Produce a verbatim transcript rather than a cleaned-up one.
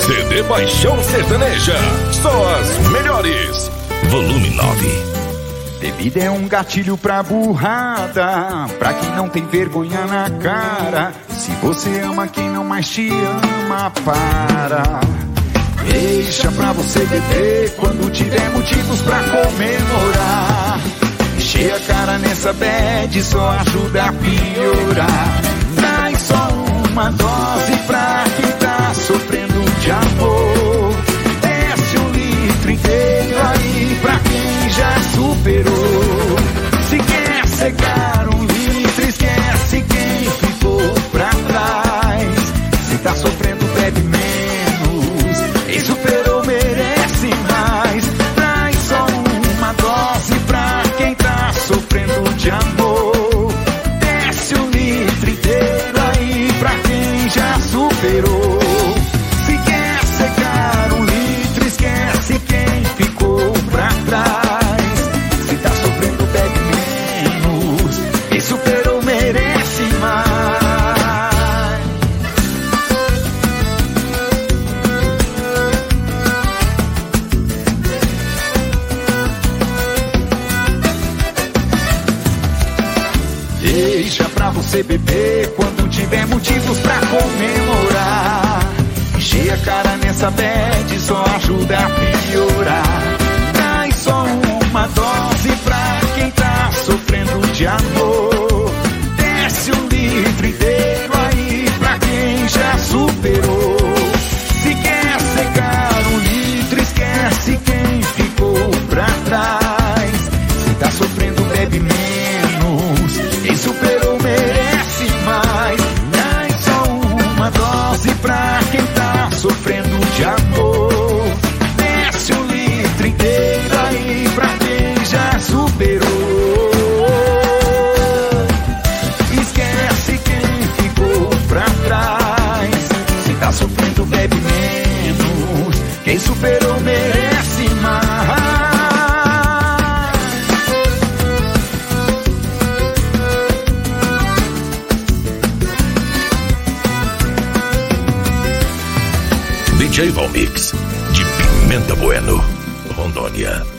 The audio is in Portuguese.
C D Paixão Sertaneja, só as melhores. Volume nove. Bebida é um gatilho pra burrada, pra quem não tem vergonha na cara. Se você ama quem não mais te ama, para. Deixa pra você beber quando tiver motivos pra comemorar. Encher a cara nessa bad só ajuda a piorar. Traz só uma dose pra quem tá sofrendo de amor. Desce um litro inteiro aí pra quem já superou. Se quer secar um litro, esquece quem ficou pra trás. Se tá sofrendo, bebe menos. Quem superou merece mais. Traz só uma dose pra quem tá sofrendo de amor. Desce um litro inteiro aí pra quem já superou. Se quer secar um litro, esquece quem ficou pra trás. Se tá sofrendo, bebe menos. Quem superou merece mais. Deixa pra você beber quando tiver motivos pra comemorar. Encher a cara nessa bad só ajuda a piorar. Traz só uma dose pra quem tá sofrendo de amor. Desce um litro inteiro aí pra quem já superou. Se quer secar um litro, esquece quem ficou pra trás. Se tá sofrendo, bebe menos. Quem superou merece mais. Traz só uma dose pra quem tá sofrendo de amor. Desce um litro inteiro aí pra quem já superou. Esquece quem ficou pra trás. Se tá sofrendo, bebe menos. Quem superou merece mais. D J Valmix, de Pimenta Bueno, Rondônia.